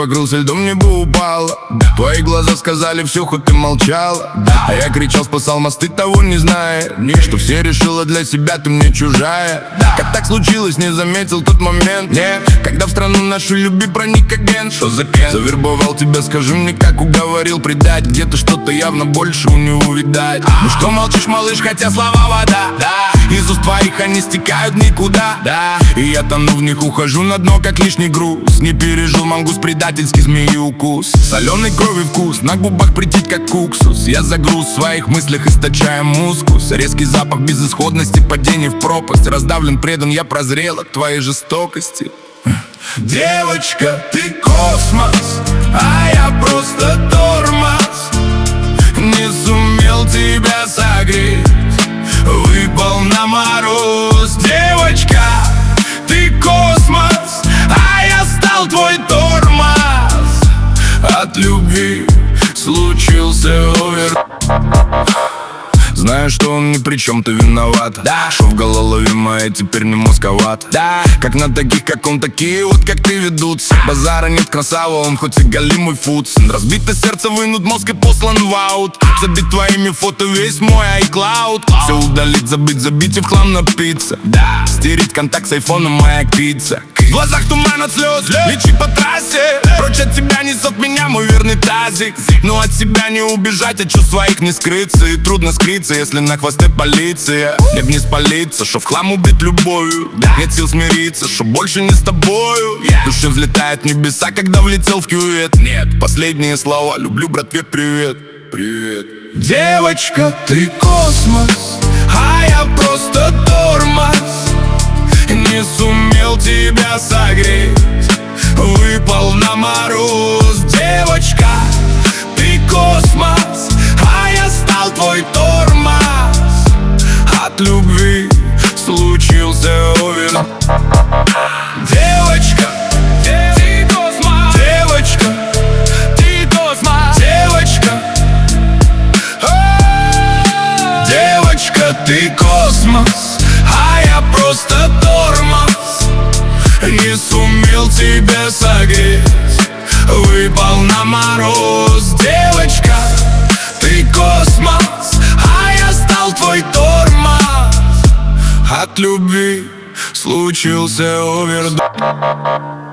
покрылся льдом, небо упало. Твои глаза сказали все, хоть ты молчала. А я кричал, спасал мосты, того не зная, что все решила для себя, ты мне чужая. Как так случилось, не заметил тот момент, нет, когда в страну нашу любви проник агент. Что за кен? Завербовал тебя, скажи мне, как уговорил предать. Где-то что-то явно больше у него видать. Ну что молчишь, малыш, хотя слова вода, да. Из уст твоих они стекают никуда, да. И я тону в них, ухожу на дно, как лишний груз. Не пережил мангус, предательский змеи укус. Соленой крови вкус, на губах притить, как уксус. Я загруз в своих мыслях, источая мускус. Резкий запах безысходности, падение в пропасть. Раздавлен, предан, я прозрел от твоей жестокости. Девочка, ты космос, а я просто тормоз. Не сумел тебя согреть, выпал на мороз. Девочка, ты космос, а я стал твой тормоз. От любви случился овер. Знаю, что он ни при чем, ты виноват. Да. Шо в голове моей теперь не мозговат. Да. Как на таких, как он, такие вот, как ты, ведутся. Базара нет, красава, он хоть и галимый фудс. Разбито сердце, вынут мозг и послан в аут. Забит твоими фото весь мой iCloud. Все удалить, забыть и в хлам напиться. Да. Стереть контакт с айфоном, моя пицца. В глазах туман от слез, лечи по трассе. Прочь от тебя несет меня мой верный тазик. Но от себя не убежать, от чувств своих не скрыться. И трудно скрыться, если на хвосте полиция. Мне б не спалиться, шо в хлам убит любовью. Нет сил смириться, шо больше не с тобою. В душе взлетает в небеса, когда влетел в кювет. Нет, последние слова, люблю, братве, привет. Привет. Девочка, ты космос, а я просто тормоз. Не сумел тебя согреть, выпал на мороз. Девочка, ты космос, а я стал твой тормоз. От любви случился овер. Девочка, ты космос. Девочка, ты космос. Девочка, девочка, ты космос, а я просто тормоз. Не сумел тебя согреть, выпал на мороз. Девочка, ты космос, а я стал твой тормоз. От любви случился овердоз.